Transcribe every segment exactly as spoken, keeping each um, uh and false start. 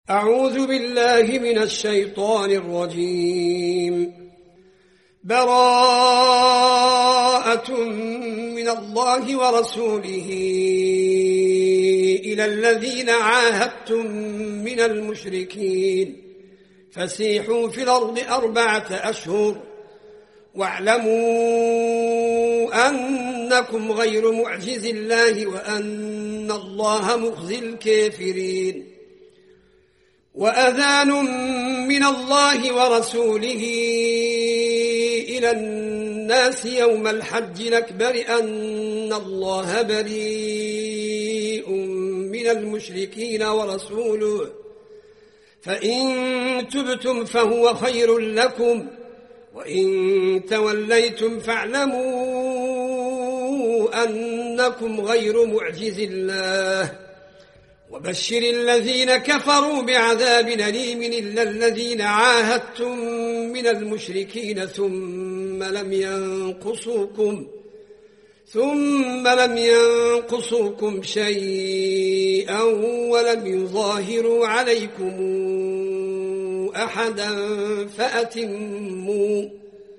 أعوذ بالله من الشيطان الرجيم. براءة من الله ورسوله إلى الذين عاهدتم من المشركين فسيحوا في الأرض أربعة أشهر واعلموا أنكم غير معجز الله وأن الله مخزي الكافرين. وأذان من الله ورسوله إلى الناس يوم الحج الأكبر أن الله بريء من المشركين ورسوله فإن تبتم فهو خير لكم وإن توليتم فاعلموا أنكم غير معجز الله وبشر الذين كفروا بعذاب أليم إلا الذين عاهدتم من المشركين ثم لم ينقصوكم ثم لم ينقصوكم شيئا ولم يظاهروا عليكم أحدا فأتموا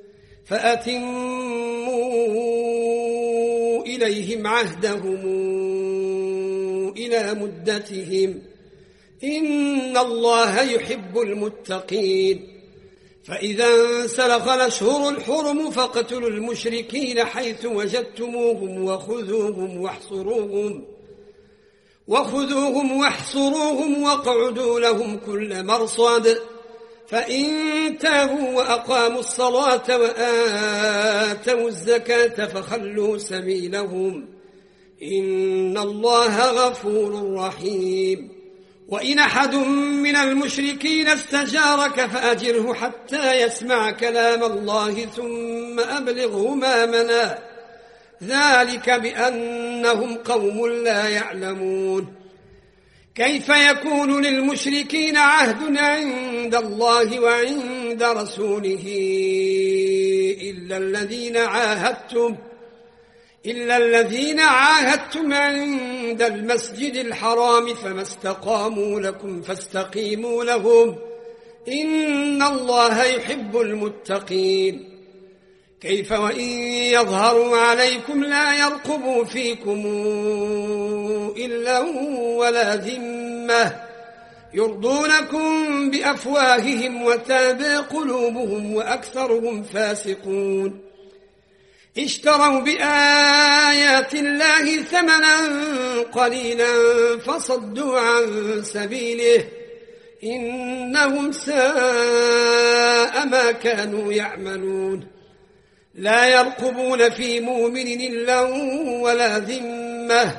فأتموا إليهم عهدهم إلى مدتهم إن الله يحب المتقين. فإذا انسلخ الأشهر الحرم فاقتلوا المشركين حيث وجدتموهم وخذوهم واحصروهم وخذوهم واحصروهم واقعدوا لهم كل مرصد فإن تابوا وأقاموا الصلاة وآتوا الزكاة فخلوا سبيلهم إن الله غفور رحيم. وإن أحد من المشركين استجارك فأجره حتى يسمع كلام الله ثم أبلغه مأمنا ذلك بأنهم قوم لا يعلمون. كيف يكون للمشركين عهد عند الله وعند رسوله إلا الذين عاهدتم إلا الذين عاهدتم عند المسجد الحرام فما استقاموا لكم فاستقيموا لهم إن الله يحب المتقين. كيف وإن يظهروا عليكم لا يرقبوا فيكم إلا ولا ذمة يرضونكم بأفواههم وتابى قلوبهم وأكثرهم فاسقون. اشتروا بآيات الله ثمنا قليلا فصدوا عن سبيله إنهم ساء ما كانوا يعملون. لا يرقبون في مؤمن إلا ولا ذمة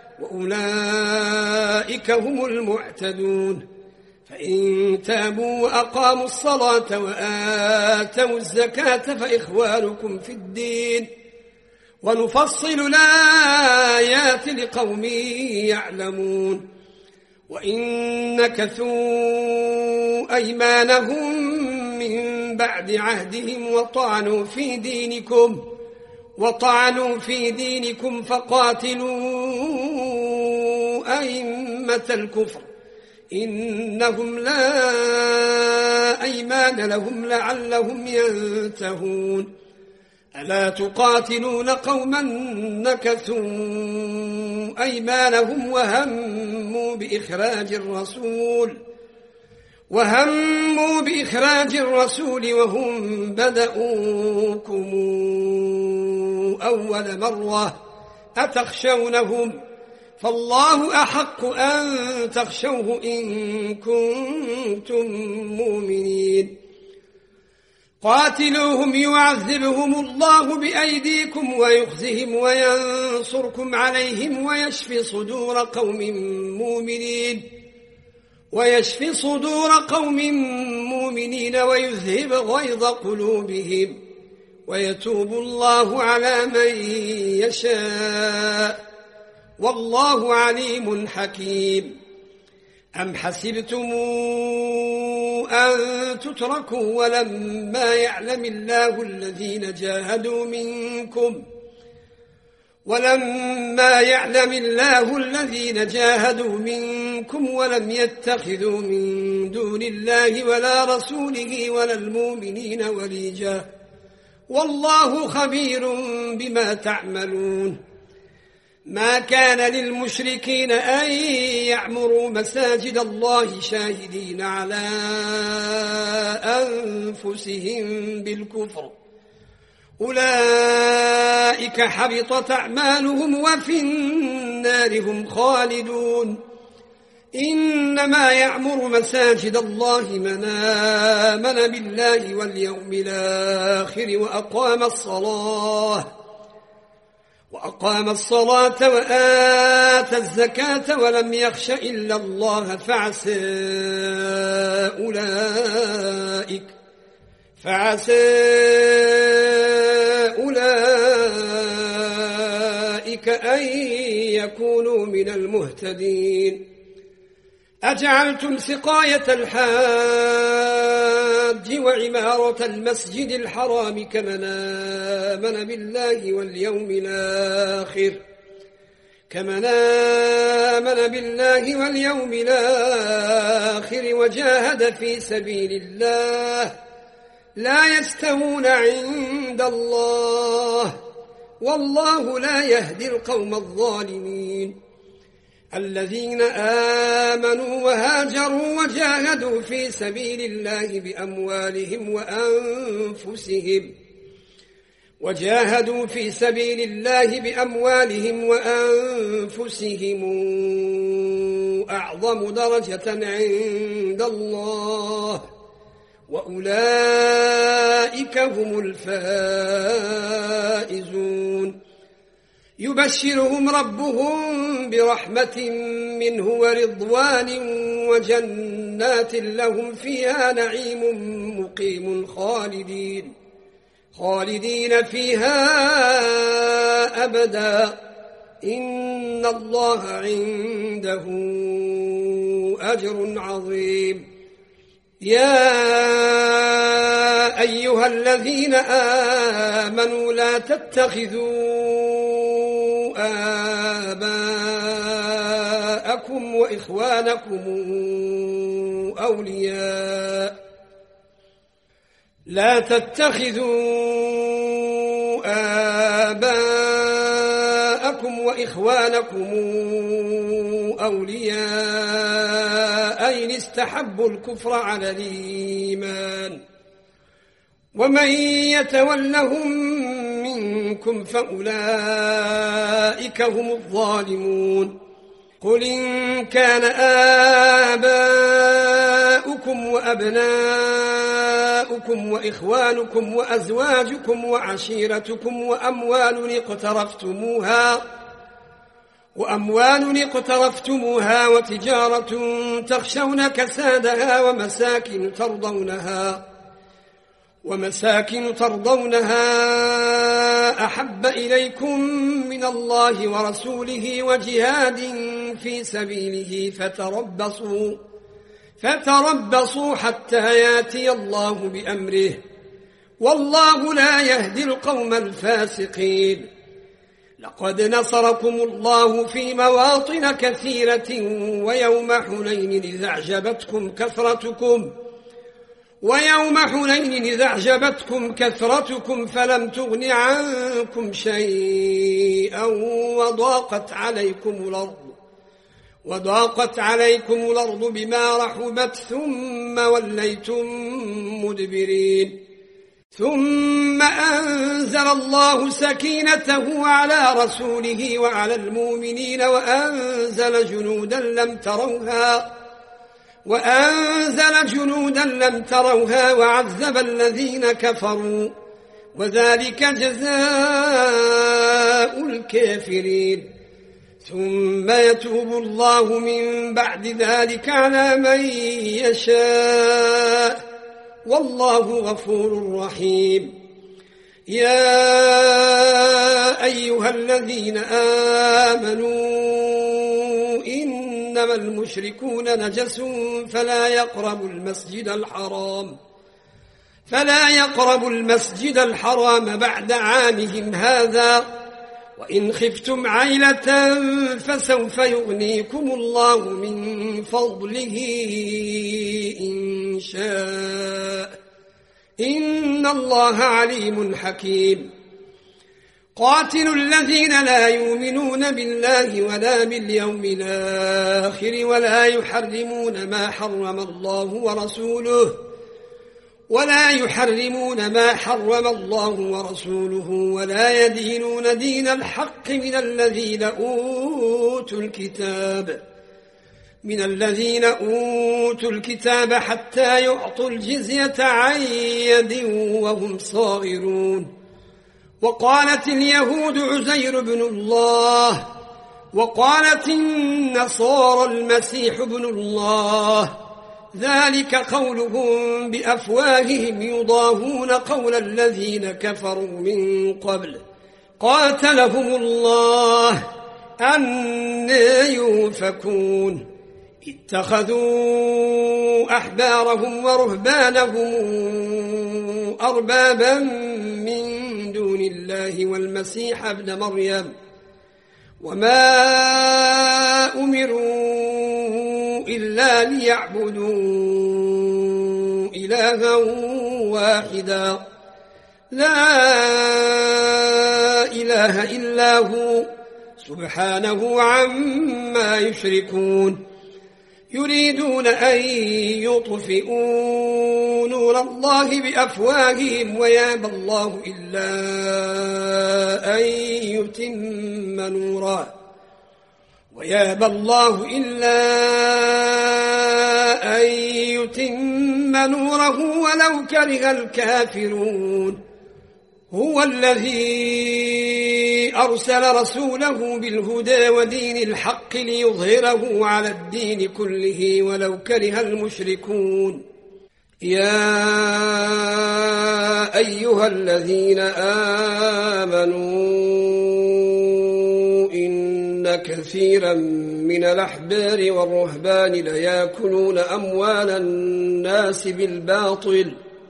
وأولئك هم المعتدون. فإن تابوا وأقاموا الصلاة وآتوا الزكاة فإخوانكم في الدين ونفصل الآيات لقوم يعلمون. وإن نكثوا أيمانهم من بعد عهدهم وطعنوا في دينكم وطعنوا في دينكم فقاتلوا أئمة الكفر إنهم لا أيمان لهم لعلهم ينتهون. ألا تقاتلون قوما نكثوا أيمانهم وهموا بإخراج الرسول وهموا بإخراج الرسول وهم بدؤوكم أول مرة أتخشونهم فالله أحق أن تخشوه إن كنتم مؤمنين. قاتلوهم يعذبهم الله بأيديكم ويخزهم وينصركم عليهم ويشفي صدور قوم مؤمنين ويشفي صدور قوم مؤمنين ويذهب غيظ قلوبهم ويتوب الله على من يشاء والله عليم حكيم. أم حسبتم أن تتركوا ولما يعلم الله الذين جاهدوا منكم ولما يعلم الله الذين جاهدوا منكم منكم ولم يتخذوا من دون الله ولا رسوله ولا المؤمنين وليجا والله خبير بما تعملون. ما كان للمشركين أن يعمروا مساجد الله شاهدين على أنفسهم بالكفر أولئك حبطت أعمالهم وفي النار هم خالدون. إنما يعمر مساجد الله من آمن بالله واليوم الآخر وأقام الصلاة وأقام الصلاة وآتى الزكاة ولم يخش إلا الله فعسى أولئك فعسى أولئك أن يكونوا من المهتدين. أجعلتم سقاية الحاج وعمارة المسجد الحرام كمن آمن بالله واليوم الآخر كمن آمن بالله واليوم الآخر وجاهد في سبيل الله لا يستوون عند الله والله لا يهدي القوم الظالمين. الذين آمنوا وهاجروا وجاهدوا في سبيل الله بأموالهم وأنفسهم وجاهدوا في سبيل الله بأموالهم وأنفسهم أعظم درجة عند الله وأولئك هم الفائزون. يبشرهم ربهم برحمة منه ورضوان وجنات لهم فيها نعيم مقيم خالدين خالدين فيها أبدا إن الله عنده أجر عظيم. يا أيها الذين آمنوا لا تتخذوا آباءكم وإخوانكم أولياء لا تتخذوا آباءكم وإخوانكم أولياء إن استحبوا الكفر على الإيمان ومن يتولهم منكم فأولئك هم الظالمون. قل إن كان آباؤكم وأبناؤكم وإخوانكم وأزواجكم وعشيرتكم وأموال اقترفتموها وأموال اقترفتموها وتجارة تخشون كسادها ومساكن ترضونها ومساكن ترضونها أحب إليكم من الله ورسوله وجهاد في سبيله فتربصوا فتربصوا حتى ياتي الله بأمره والله لا يهدي القوم الفاسقين. لقد نصركم الله في مواطن كثيرة ويوم حنين إذ أعجبتكم كثرتكم ويوم حنين إذا أعجبتكم كثرتكم فلم تغن عنكم شيئا وضاقت عليكم الأرض وضاقت عليكم الأرض بما رحبت ثم وليتم مدبرين. ثم أنزل الله سكينته على رسوله وعلى المؤمنين وأنزل جنودا لم تروها وأنزل جنودا لم تروها وعذب الذين كفروا وذلك جزاء الكافرين. ثم يتوب الله من بعد ذلك على من يشاء والله غفور رحيم. يا أيها الذين آمنوا إنما المشركون نجس فلا يقربوا المسجد الحرام فلا يقربوا المسجد الحرام بعد عامهم هذا وإن خفتم عيلة فسوف يغنيكم الله من فضله إن شاء إن الله عليم حكيم قاتلوا الذين لا يؤمنون بالله ولا باليوم الآخر ولا يحرمون ما حرم الله ورسوله ولا يحرمون ما حرم الله ورسوله ولا يدينون دين الحق من الذين أوتوا الكتاب من الذين أوتوا الكتاب حتى يعطوا الجزية عن يد وهم صاغرون وقالت اليهود عزير بن الله وقالت النصارى المسيح ابن الله ذلك قولهم بأفواههم يضاهون قول الذين كفروا من قبل قاتلهم الله أنى يؤفكون اتخذوا أحبارهم ورهبانهم أربابا من دون الله والمسيح ابن مريم وما أمروا إلا ليعبدوا إلها واحدا لا إله إلا هو سبحانه عما يشركون يريدون أن يطفئوا نور الله بأفواههم ويابى الله إلا أن يتم نوره ويابى الله إلا أن يتم نوره ولو كره الكافرون هو الذي أرسل رسوله بالهدى ودين الحق ليظهره على الدين كله ولو كره المشركون يا أيها الذين آمنوا إن كثيرا من الأحبار والرهبان ليأكلون أموال الناس بالباطل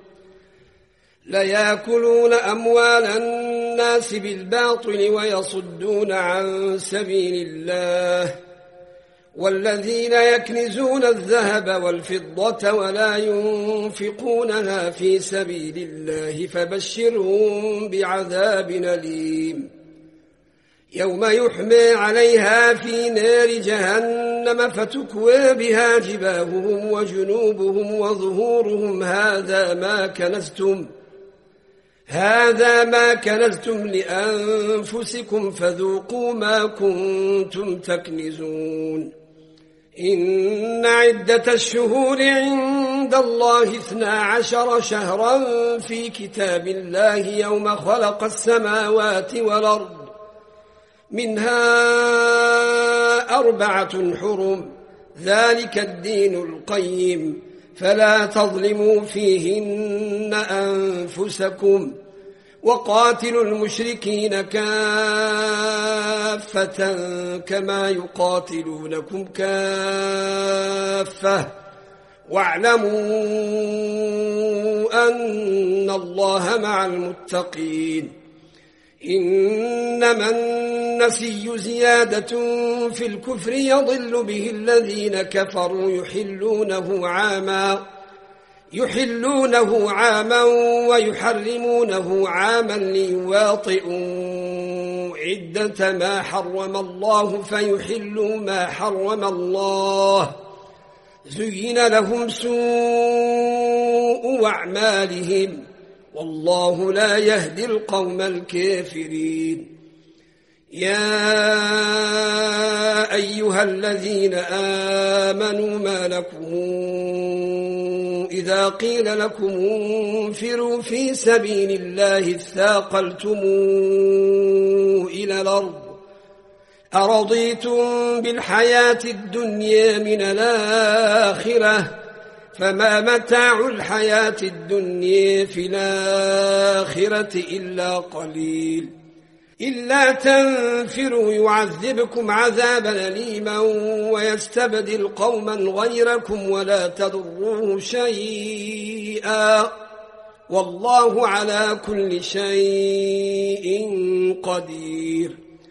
ليأكلون أموال الناس بالباطل ويصدون عن سبيل الله والذين يكنزون الذهب والفضة ولا ينفقونها في سبيل الله فبشرهم بعذاب أليم يوم يحمى عليها في نار جهنم فتكوى بها جباههم وجنوبهم وظهورهم هذا ما كنزتم هذا ما كنزتم لأنفسكم فذوقوا ما كنتم تكنزون إن عدة الشهور عند الله اثنا عشر شهرا في كتاب الله يوم خلق السماوات والأرض منها أربعة حرم ذلك الدين القيم فلا تظلموا فيهن أنفسكم وقاتلوا المشركين كافة كما يقاتلونكم كافة واعلموا أن الله مع المتقين إنما النسي زيادة في الكفر يضل به الذين كفروا يحلونه عاما يحلونه عاما ويحرمونه عاما ليواطئوا عدة ما حرم الله فيحلوا ما حرم الله زين لهم سوء أعمالهم والله لا يهدي القوم الكافرين يا أيها الذين آمنوا ما لكم إذا قيل لكم انفروا في سبيل الله اثاقلتم إلى الأرض أرضيتم بالحياة الدنيا من الآخرة فما متاع الحياة الدنيا في الآخرة إلا قليل إلا تنفروا يعذبكم عذابا أليما ويستبدل قوما غيركم ولا تضروه شيئا والله على كل شيء قدير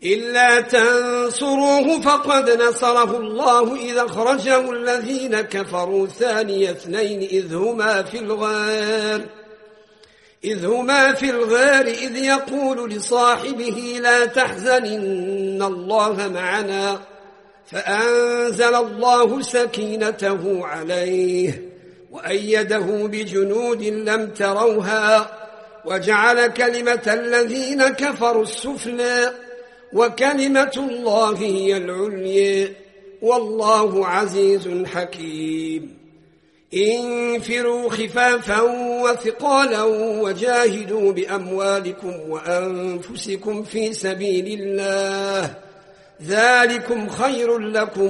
إلا تنصروه فقد نصره الله إذ أخرجه الذين كفروا ثاني اثنين إذ هما في الغار إذ هما في الغار إذ يقول لصاحبه لا تحزن إن الله معنا فأنزل الله سكينته عليه وأيده بجنود لم تروها وجعل كلمة الذين كفروا السفلى وكلمة الله هي العليا والله عزيز حكيم انفروا خفافا وثقالا وجاهدوا بأموالكم وأنفسكم في سبيل الله ذلكم خير لكم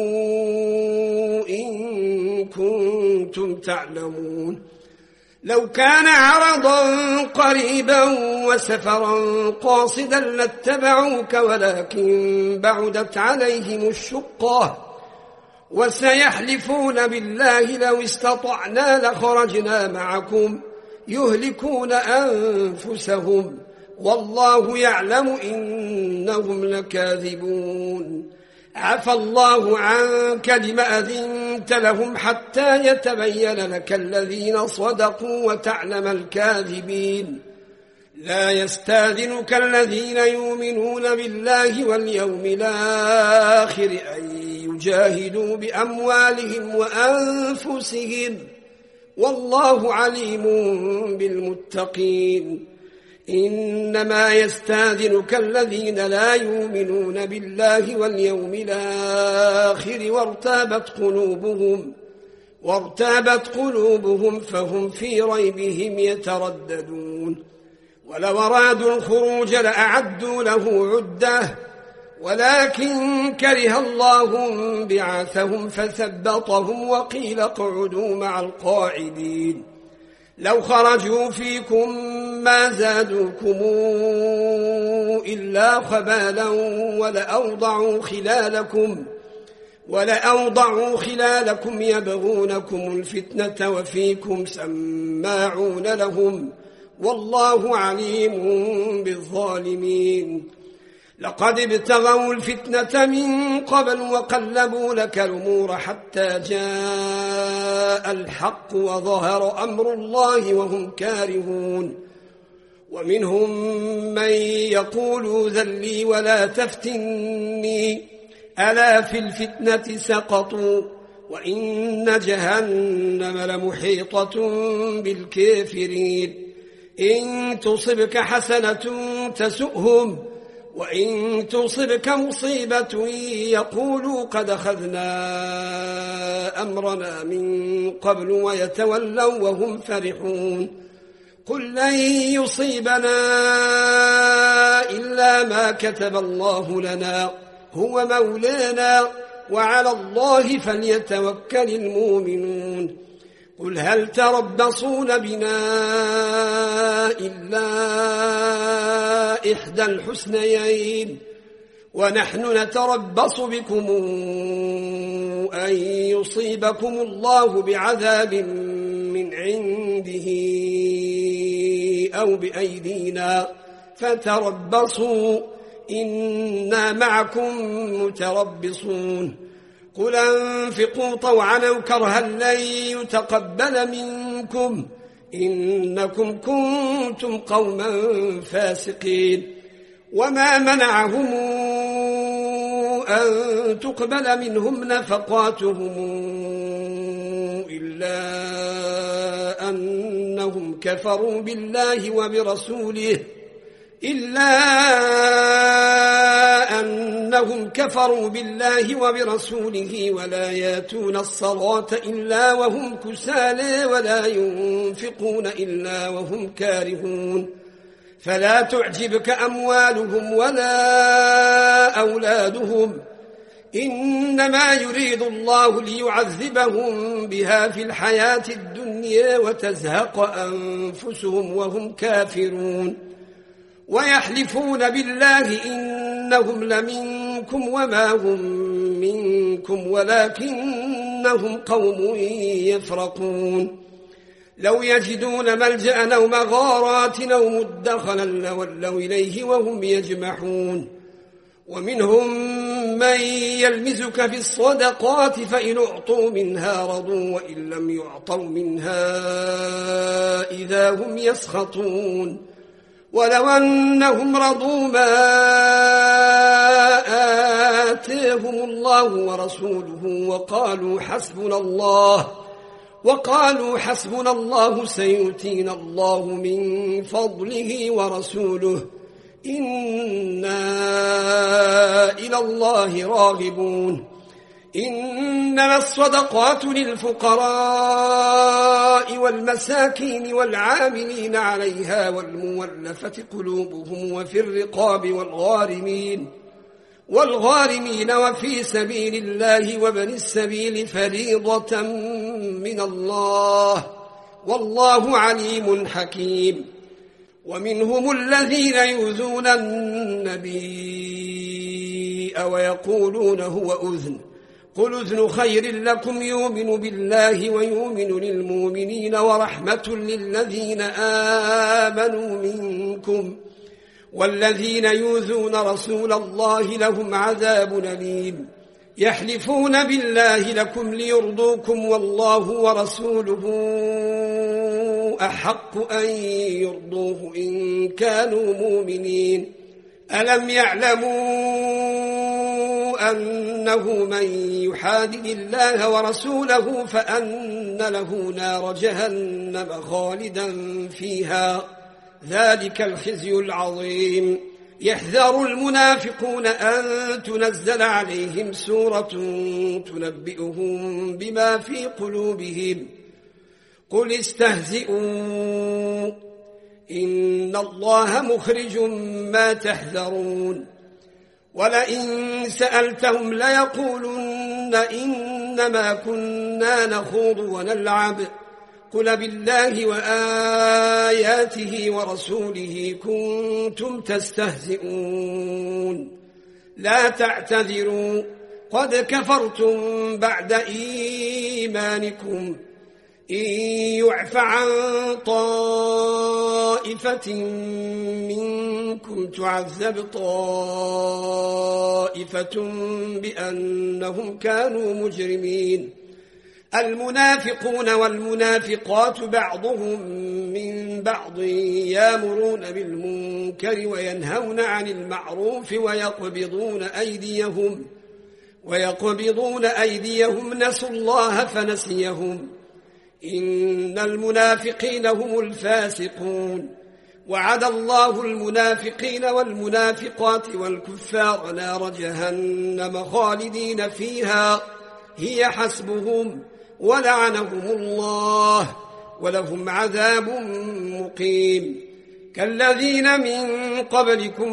إن كنتم تعلمون لو كان عرضا قريبا وسفرا قاصدا لاتبعوك ولكن بعدت عليهم الشقة وسيحلفون بالله لو استطعنا لخرجنا معكم يهلكون أنفسهم والله يعلم إنهم لكاذبون عفى الله عنك لم أذنت لهم حتى يتبين لك الذين صدقوا وتعلم الكاذبين لا يستاذنك الذين يؤمنون بالله واليوم الآخر أن يجاهدوا بأموالهم وأنفسهم والله عليم بالمتقين إنما يستاذنك الذين لا يؤمنون بالله واليوم الآخر وارتابت قلوبهم وارتابت قلوبهم فهم في ريبهم يترددون ولو أرادوا الخروج لأعدوا له عدة ولكن كره الله بعاثهم فثبطهم وقيل اقعدوا مع القاعدين لو خرجوا فيكم ما زادوكم إلا خبالا ولأوضعوا خلالكم ولأوضعوا خلالكم يبغونكم الفتنة وفيكم سماعون لهم والله عليم بالظالمين لقد ابتغوا الفتنة من قبل وقلبوا لك الأمور حتى جاء الحق وظهر أمر الله وهم كارهون ومنهم من يقول ذلي ولا تفتني ألا في الفتنة سقطوا وإن جهنم لمحيطة بالكافرين إن تصبك حسنة تسؤهم وإن تصبك مصيبة يقولوا قد أخذنا أمرنا من قبل ويتولوا وهم فرحون قل لن يصيبنا إلا ما كتب الله لنا هو مولانا وعلى الله فليتوكل المؤمنون قل هل تربصون بنا إلا إحدى الحسنيين ونحن نتربص بكم أن يصيبكم الله بعذاب من عنده أو بأيدينا فتربصوا إنا معكم متربصون قل أنفقوا طوعا أو كرها لن يتقبل منكم إنكم كنتم قوما فاسقين وما منعهم أن تقبل منهم نفقاتهم إلا أنهم كفروا بالله وبرسوله إلا أنهم كفروا بالله وبرسوله ولا ياتون الصلاة إلا وهم كسالى ولا ينفقون إلا وهم كارهون فلا تعجبك أموالهم ولا أولادهم إنما يريد الله ليعذبهم بها في الحياة الدنيا وتزهق أنفسهم وهم كافرون ويحلفون بالله إنهم لمنكم وما هم منكم ولكنهم قوم يفرقون لو يجدون ملجأ أو مغارات أو مدخلا لولوا إليه وهم يجمحون ومنهم من يلمزك في الصدقات فإن أعطوا منها رضوا وإن لم يعطوا منها إذا هم يسخطون ولو أنهم رضوا ما آتاهم الله ورسوله وقالوا حسبنا الله وقالوا حسبنا الله سيؤتينا الله من فضله ورسوله إنا إلى الله راغبون إنما الصدقات للفقراء والمساكين والعاملين عليها والمولفة قلوبهم وفي الرقاب والغارمين والغارمين وفي سبيل الله وابن السبيل فريضة من الله والله عليم حكيم ومنهم الذين يؤذون النبي ويقولون هو أذن قل أذن خير لكم يؤمن بالله ويؤمن للمؤمنين ورحمة للذين آمنوا منكم والذين يؤذون رسول الله لهم عذاب أليم يحلفون بالله لكم ليرضوكم والله ورسوله أحق أن يرضوه إن كانوا مؤمنين ألم يعلموا أنه من يحادد الله ورسوله فأن له نار جهنم خالدا فيها ذلك الخزي العظيم يحذر المنافقون أن تنزل عليهم سورة تنبئهم بما في قلوبهم قل استهزئوا إن الله مخرج ما تحذرون ولئن سألتهم ليقولن إنما كنا نخوض ونلعب قل بالله وآياته ورسوله كنتم تستهزئون لا تعتذروا قد كفرتم بعد إيمانكم إن يعف عن طائفة منكم تعذب طائفة بأنهم كانوا مجرمين المنافقون والمنافقات بعضهم من بعض يامرون بالمنكر وينهون عن المعروف ويقبضون أيديهم ويقبضون أيديهم نسوا الله فنسيهم إن المنافقين هم الفاسقون وعد الله المنافقين والمنافقات والكفار نار جهنم خالدين فيها هي حسبهم ولعنهم الله ولهم عذاب مقيم كالذين من قبلكم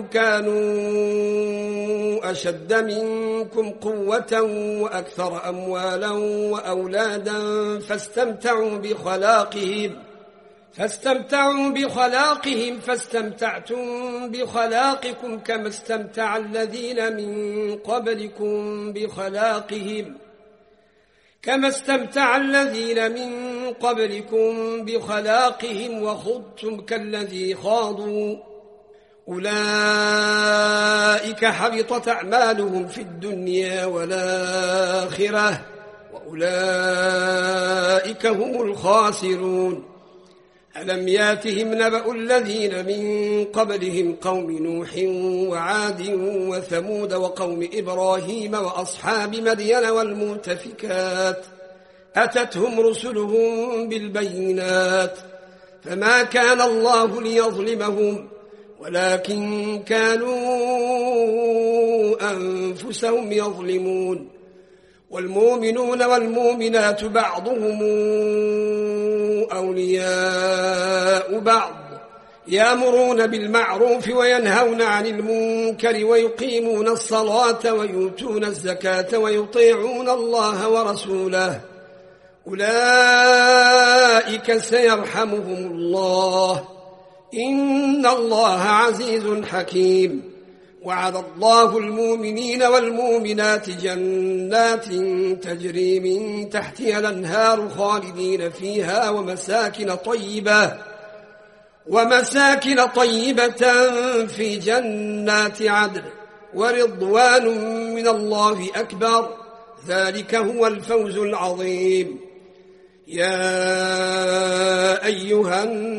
كانوا أشد منكم قوة وأكثر أموالا وأولادا فاستمتعوا بخلاقهم فاستمتعوا بخلاقهم فاستمتعتم بخلاقكم كما استمتع الذين من قبلكم بخلاقهم كما استمتع الذين من قبلكم بخلاقهم وخضتم كالذي خاضوا أولئك حبطت أعمالهم في الدنيا والآخرة وأولئك هم الخاسرون ألم ياتهم نبأ الذين من قبلهم قوم نوح وعاد وثمود وقوم إبراهيم وأصحاب مدين والمؤتفكات أتتهم رسلهم بالبينات فما كان الله ليظلمهم ولكن كانوا أنفسهم يظلمون والمؤمنون والمؤمنات بعضهم أولياء بعض يأمرون بالمعروف وينهون عن المنكر ويقيمون الصلاة ويؤتون الزكاة ويطيعون الله ورسوله أولئك سيرحمهم الله إن الله عزيز حكيم وعد الله المؤمنين والمؤمنات جنات تجري من تحتها الأنهار خالدين فيها ومساكن طيبة ومساكن طيبة في جنات عدن ورضوان من الله أكبر، ذلك هو الفوز العظيم. يا أيها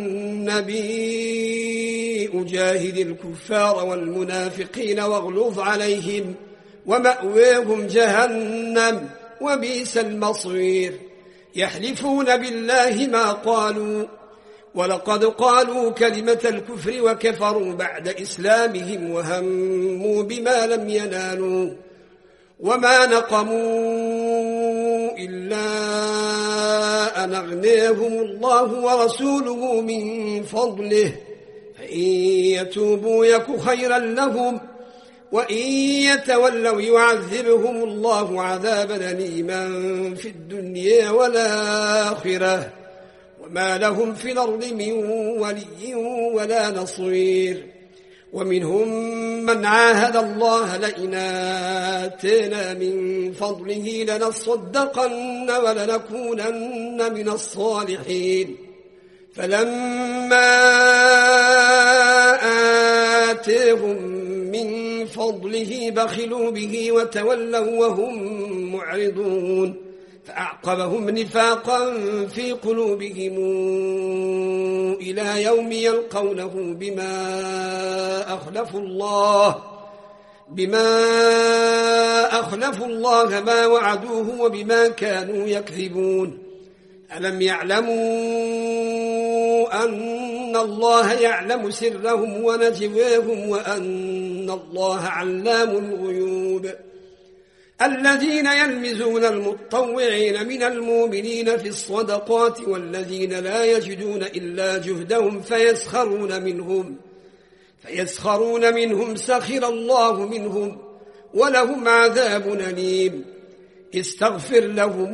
النبي أجاهد الكفار والمنافقين واغلظ عليهم ومأويهم جهنم وبئس المصير. يحلفون بالله ما قالوا ولقد قالوا كلمة الكفر وكفروا بعد إسلامهم وهموا بما لم ينالوا وما نقموا إلا أن أغناهم الله ورسوله من فضله، فإن يتوبوا يك خيرا لهم وإن يتولوا يعذبهم الله عذابا أليما في الدنيا والآخرة وما لهم في الأرض من ولي ولا نصير. ومنهم من عاهد الله لئن آتانا من فضله لنصدقن ولنكونن من الصالحين، فلما آتاهم من فضله بخلوا به وتولوا وهم معرضون، فأعقبهم نفاقا في قلوبهم إلى يوم يلقونه بما أخلفوا الله بما أخلفوا الله ما وعدوه وبما كانوا يكذبون. ألم يعلموا أن الله يعلم سرهم ونجواهم وأن الله علام الغيوب؟ الذين يلمزون المتطوعين من المؤمنين في الصدقات والذين لا يجدون إلا جهدهم فيسخرون منهم فيسخرون منهم سخر الله منهم ولهم عذاب أليم. استغفر لهم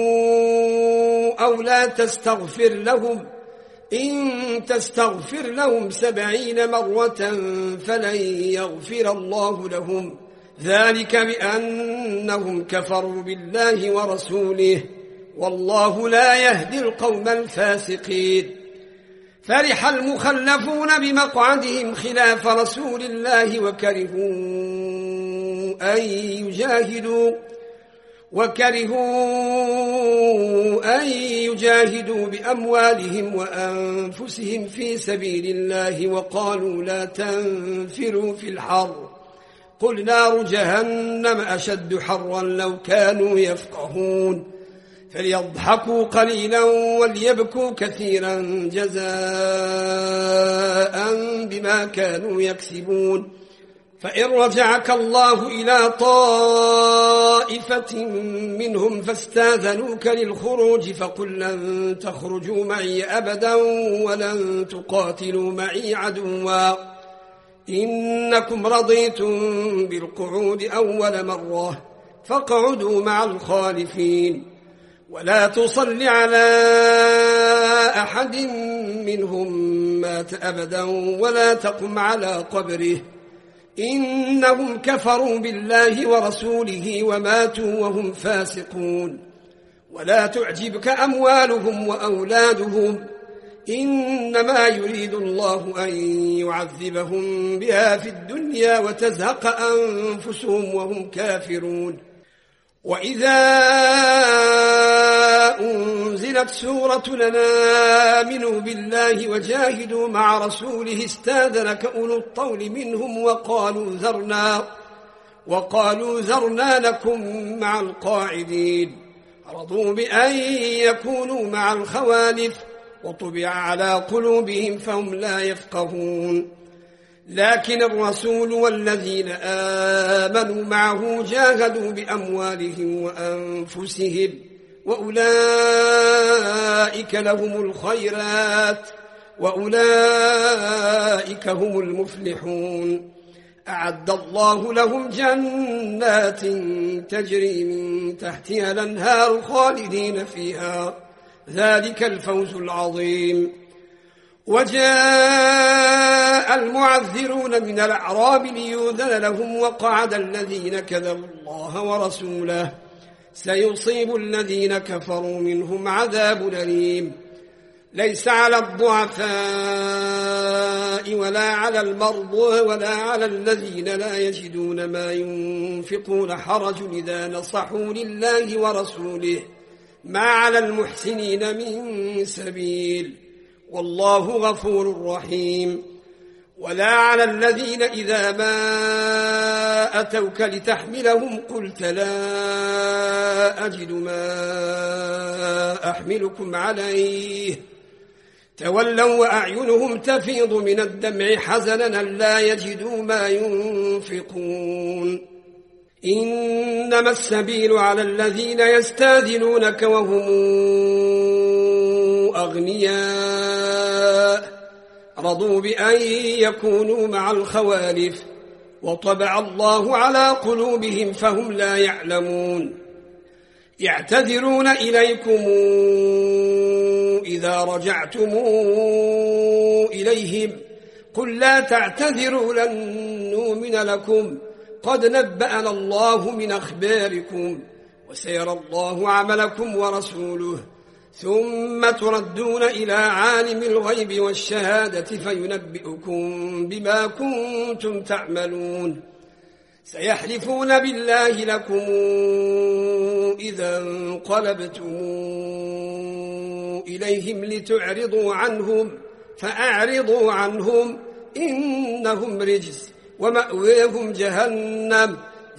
أو لا تستغفر لهم، إن تستغفر لهم سبعين مرة فلن يغفر الله لهم، ذلك بأنهم كفروا بالله ورسوله والله لا يهدي القوم الفاسقين. فرح المخلفون بمقعدهم خلاف رسول الله وكرهوا أن يجاهدوا وكرهوا أن يجاهدوا بأموالهم وأنفسهم في سبيل الله وقالوا لا تنفروا في الحر، قل نار جهنم أشد حرا لو كانوا يفقهون. فليضحكوا قليلا وليبكوا كثيرا جزاء بما كانوا يكسبون. فإن رجعك الله إلى طائفة منهم فاستاذنوك للخروج فقل لن تخرجوا معي أبدا ولن تقاتلوا معي عدوا، إنكم رضيتم بالقعود أول مرة فاقعدوا مع الخالفين، ولا تصل على أحد منهم مات أبدا ولا تقم على قبره، إنهم كفروا بالله ورسوله وماتوا وهم فاسقون. ولا تعجبك أموالهم وأولادهم، إنما يريد الله أن يعذبهم بها في الدنيا وتزهق أنفسهم وهم كافرون. وإذا أنزلت سورة لنا آمنوا بالله وجاهدوا مع رسوله استاذنك أولو الطول منهم وقالوا ذرنا وقالوا ذرنا لكم مع القاعدين، رضوا بأن يكونوا مع الخوالف وطبع على قلوبهم فهم لا يفقهون. لكن الرسول والذين آمنوا معه جاهدوا بأموالهم وأنفسهم وأولئك لهم الخيرات وأولئك هم المفلحون. أعد الله لهم جنات تجري من تحتها الأنهار خالدين فيها، ذلك الفوز العظيم. وجاء المعذرون من الأعراب ليؤذن لهم وقعد الذين كذبوا الله ورسوله، سيصيب الذين كفروا منهم عذاب أليم. ليس على الضعفاء ولا على المرضى ولا على الذين لا يجدون ما ينفقون حرج إذا نصحوا لله ورسوله ما على المحسنين من سبيل والله غفور رحيم. ولا على الذين إذا ما أتوك لتحملهم قلت لا أجد ما أحملكم عليه تولوا وأعينهم تفيض من الدمع حزنا لا يجدوا ما ينفقون. إنما السبيل على الذين يستاذنونك وهم أغنياء رضوا بأن يكونوا مع الخوالف وطبع الله على قلوبهم فهم لا يعلمون. يعتذرون إليكم إذا رجعتم إليهم قل لا تعتذروا لن نؤمن لكم قد نبأنا الله من أخباركم وسيرى الله عملكم ورسوله ثم تردون إلى عالم الغيب والشهادة فينبئكم بما كنتم تعملون. سيحلفون بالله لكم إذا انقلبتم إليهم لتعرضوا عنهم فأعرضوا عنهم إنهم رجس ومأويهم جهنم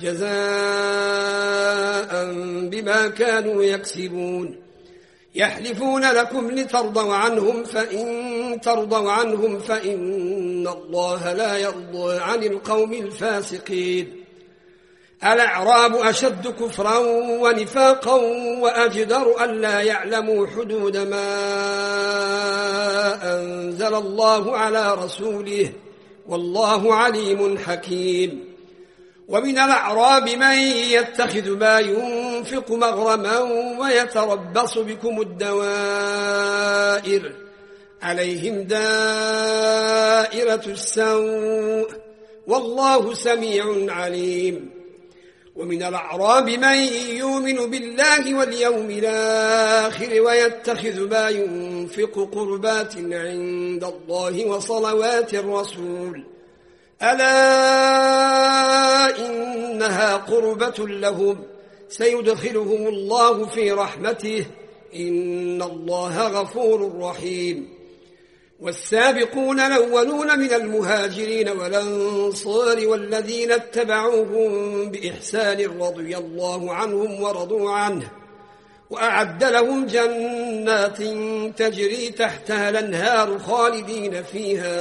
جزاء بما كانوا يكسبون. يحلفون لكم لترضوا عنهم فإن ترضوا عنهم فإن الله لا يرضى عن القوم الفاسقين. الأعراب أشد كفرا ونفاقا وأجدر أن لا يعلموا حدود ما أنزل الله على رسوله والله عليم حكيم. ومن الأعراب من يتخذ ما ينفق مغرما ويتربص بكم الدوائر عليهم دائرة السوء والله سميع عليم. ومن الأعراب من يؤمن بالله واليوم الآخر ويتخذ ما ينفق قربات عند الله وصلوات الرسول ألا إنها قربة لهم سيدخلهم الله في رحمته إن الله غفور رحيم. والسابقون الأولون من المهاجرين والأنصار والذين اتبعوهم بإحسان رضي الله عنهم ورضوا عنه وأعد لهم جنات تجري تحتها الأنهار خالدين فيها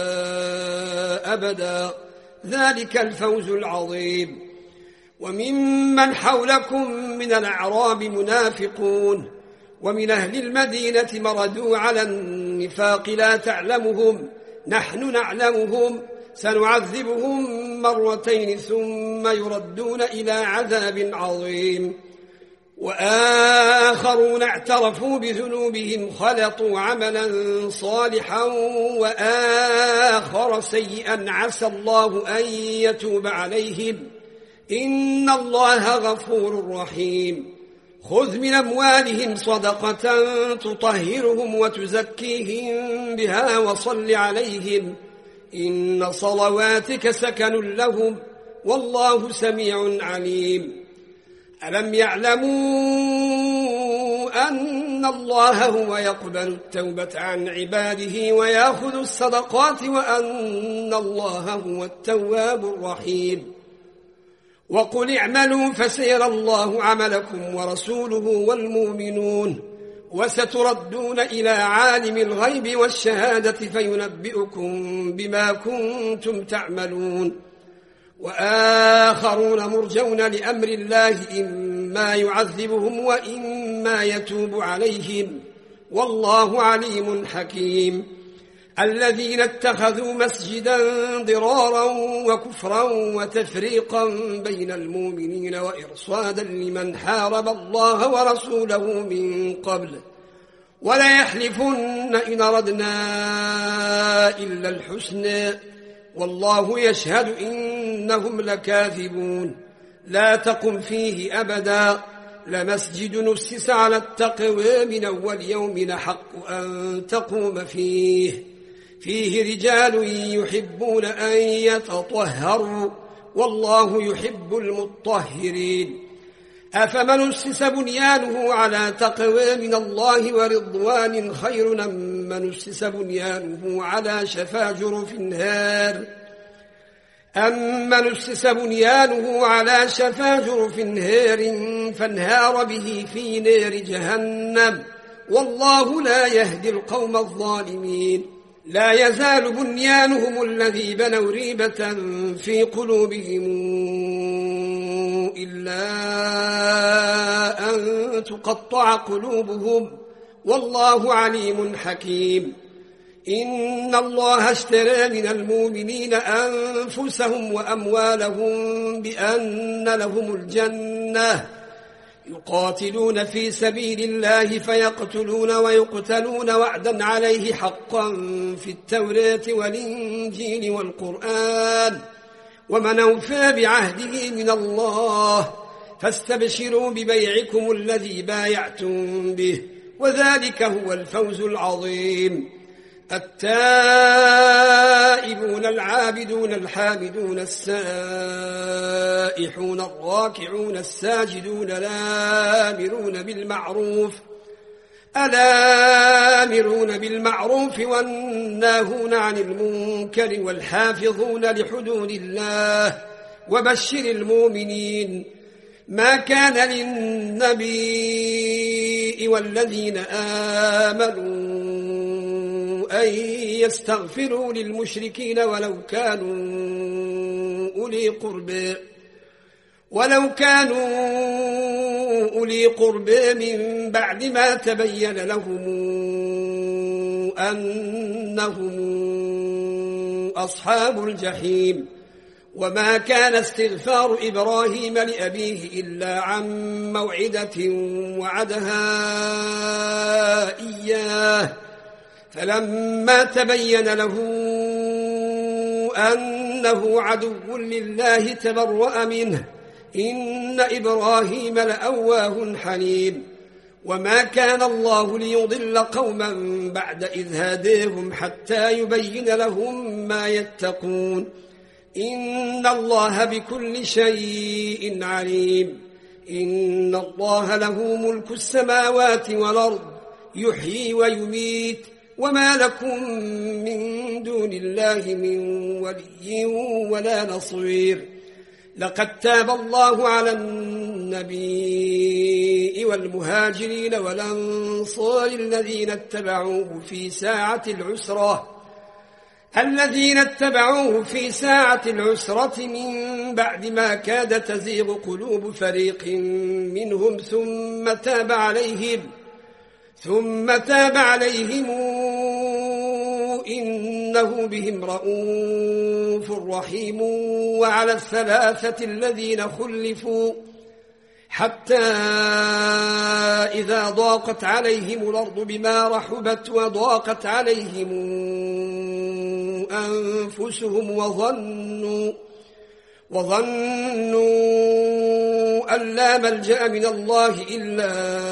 أبدا ذلك الفوز العظيم. وممن حولكم من الأعراب منافقون ومن أهل المدينة مردوا على النفاق لا تعلمهم نحن نعلمهم سنعذبهم مرتين ثم يردون إلى عذاب عظيم. وآخرون اعترفوا بذنوبهم خلطوا عملا صالحا وآخر سيئا عسى الله أن يتوب عليهم إن الله غفور رحيم. خذ من أموالهم صدقة تطهرهم وتزكيهم بها وصل عليهم إن صلواتك سكن لهم والله سميع عليم. ألم يعلموا أن الله هو يقبل التوبة عن عباده ويأخذ الصدقات وأن الله هو التواب الرحيم. وقل اعملوا فسيرى الله عملكم ورسوله والمؤمنون وستردون إلى عالم الغيب والشهادة فينبئكم بما كنتم تعملون. وآخرون مرجون لأمر الله إما يعذبهم وإما يتوب عليهم والله عليم حكيم. الذين اتخذوا مسجدا ضرارا وكفرا وتفريقا بين المؤمنين وإرصادا لمن حارب الله ورسوله من قبل ولا يحلفن إن أردنا إلا الحسنى والله يشهد إنهم لكاذبون. لا تقم فيه أبدا لمسجد نسس على التقوى من أول يوم لحق أن تقوم فيه فيه رجال يحبون أن يتطهروا والله يحب المطهرين أفمن أسس بنيانه على تقوى من الله ورضوان خير أم من أسس بنيانه على شفا جرف هار أمن أسس بنيانه على شفا جرف هار فانهار به في نار جهنم والله لا يهدي القوم الظالمين لا يزال بنيانهم الذي بنوا ريبة في قلوبهم إلا أن تقطع قلوبهم والله عليم حكيم إن الله اشترى من المؤمنين أنفسهم وأموالهم بأن لهم الجنة يقاتلون في سبيل الله فيقتلون ويقتلون وعدا عليه حقا في التوراة والإنجيل والقرآن ومن أوفى بعهده من الله فاستبشروا ببيعكم الذي بايعتم به وذلك هو الفوز العظيم التائبون العابدون الحامدون السائحون الراكعون الساجدون الآمرون بالمعروف الآمرون بالمعروف والناهون عن المنكر والحافظون لحدود الله وبشر المؤمنين ما كان للنبي والذين آمنوا أن يستغفروا للمشركين ولو كانوا أولي قربى ولو كانوا أولي قربى من بعد ما تبين لهم أنهم أصحاب الجحيم وما كان استغفار إبراهيم لأبيه إلا عن موعدة وعدها إياه فلما تبين له أنه عدو لله تبرأ منه إن إبراهيم لأواه حليم وما كان الله ليضل قوما بعد إذ هداهم حتى يبين لهم ما يتقون إن الله بكل شيء عليم إن الله له ملك السماوات والأرض يحيي ويميت وما لكم من دون الله من ولي ولا نصير لقد تاب الله على النبي والمهاجرين والأنصار الذين اتبعوه في ساعة العسرة الذين اتبعوه في ساعة العسرة من بعد ما كاد تزيغ قلوب فريق منهم ثم تاب عليهم ثم تاب عليهم إنه بهم رؤوف رحيم وعلى الثلاثة الذين خلفوا حتى إذا ضاقت عليهم الأرض بما رحبت وضاقت عليهم أنفسهم وظنوا وظنوا أن لا ملجأ من الله إلا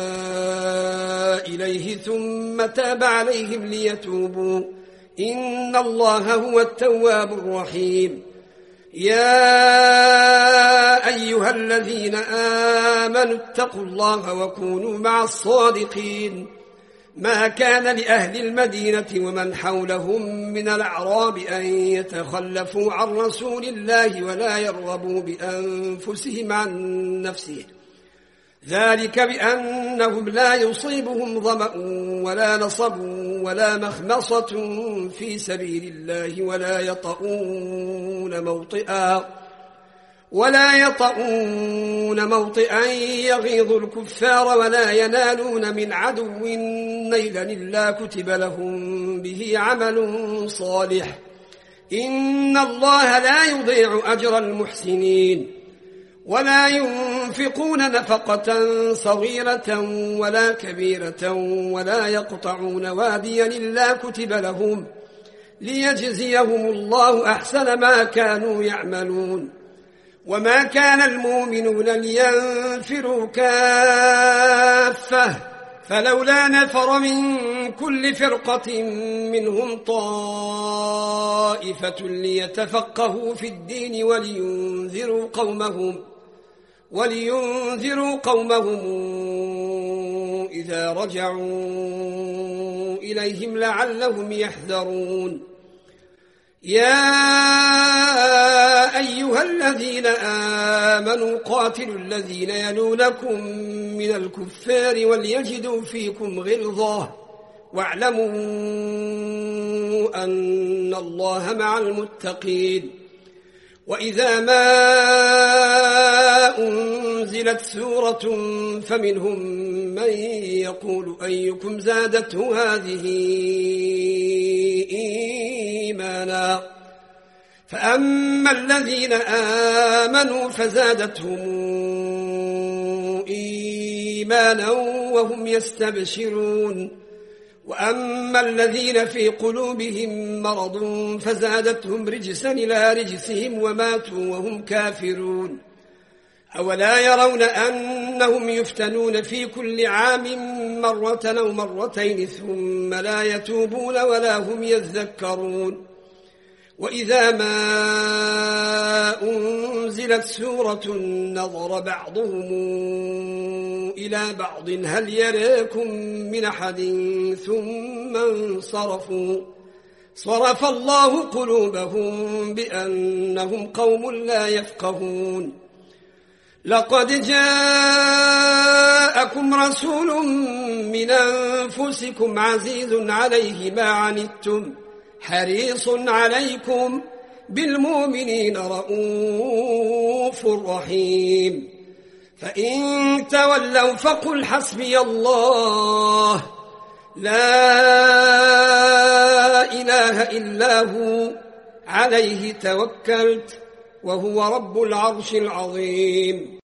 إليه ثم تاب عليهم ليتوبوا إن الله هو التواب الرحيم يا أيها الذين آمنوا اتقوا الله وكونوا مع الصادقين ما كان لأهل المدينة ومن حولهم من الأعراب أن يتخلفوا عن رسول الله ولا يرغبوا بأنفسهم عن نفسه ذلك بأنهم لا يصيبهم ظمأ ولا نصب ولا مخمصة في سبيل الله ولا يطؤون موطئا ولا يطؤون موطئا يغيظ الكفار ولا ينالون من عدو نيلا إلا كتب لهم به عمل صالح إن الله لا يضيع أجر المحسنين ولا ينفقون نفقة صغيرة ولا كبيرة ولا يقطعون واديا إلا كتب لهم ليجزيهم الله أحسن ما كانوا يعملون وما كان المؤمنون لينفروا كافة فلولا نفر من كل فرقة منهم طائفة ليتفقهوا في الدين ولينذروا قومهم ولينذروا قومهم إذا رجعوا إليهم لعلهم يحذرون. يا أيها الذين آمنوا قاتلوا الذين يلونكم من الكفار وليجدوا فيكم غلظة واعلموا أن الله مع المتقين. وإذا ما أنزلت سورة فمنهم من يقول أيكم زادته هذه إيمانا فأما الذين آمنوا فزادتهم إيمانا وهم يستبشرون وأما الذين في قلوبهم مرض فزادتهم رجسا إلى رجسهم وماتوا وهم كافرون. أولا يرون أنهم يفتنون في كل عام مرة أو مرتين ثم لا يتوبون ولا هم يذكرون. وإذا ما أنزلت سورة نظر بعضهم إلى بعض هل يراكم من أحد ثم انصرفوا صرف الله قلوبهم بأنهم قوم لا يفقهون. لقد جاءكم رسول من أنفسكم عزيز عليه ما عنتم حريص عليكم بالمؤمنين رؤوف رحيم. فإن تولوا فقل حسبي الله لا إله إلا هو عليه توكلت وهو رب العرش العظيم.